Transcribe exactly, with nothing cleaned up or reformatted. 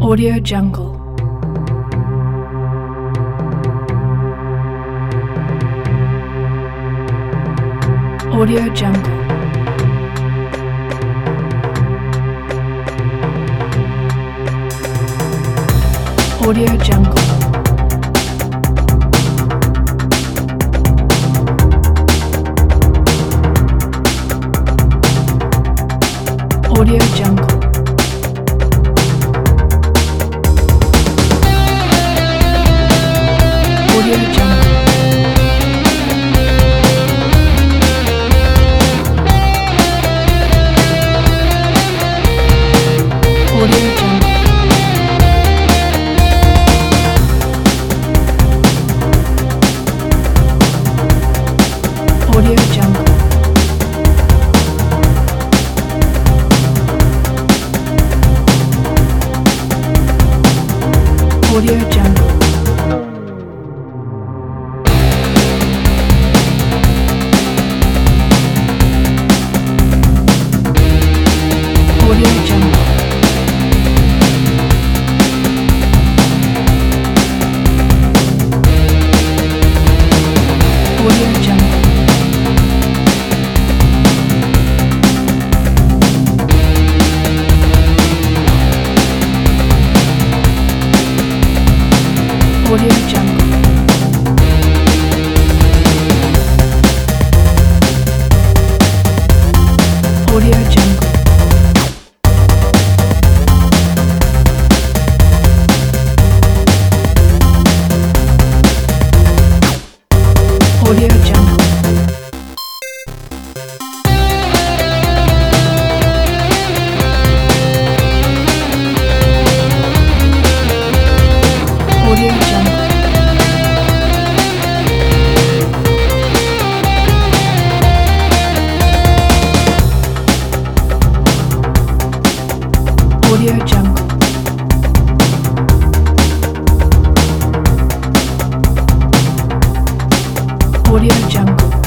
Audio Jungle. Audio Jungle. Audio Jungle. Audio Jungle. Audio Jungle. Audio Jungle. Audio Jungle. Audio Jungle. Audio Jungle. Audio Jungle. Audio Jungle. Audio Jungle. Audio Jungle. Audio Jungle. Audio Jungle. Audio Jungle.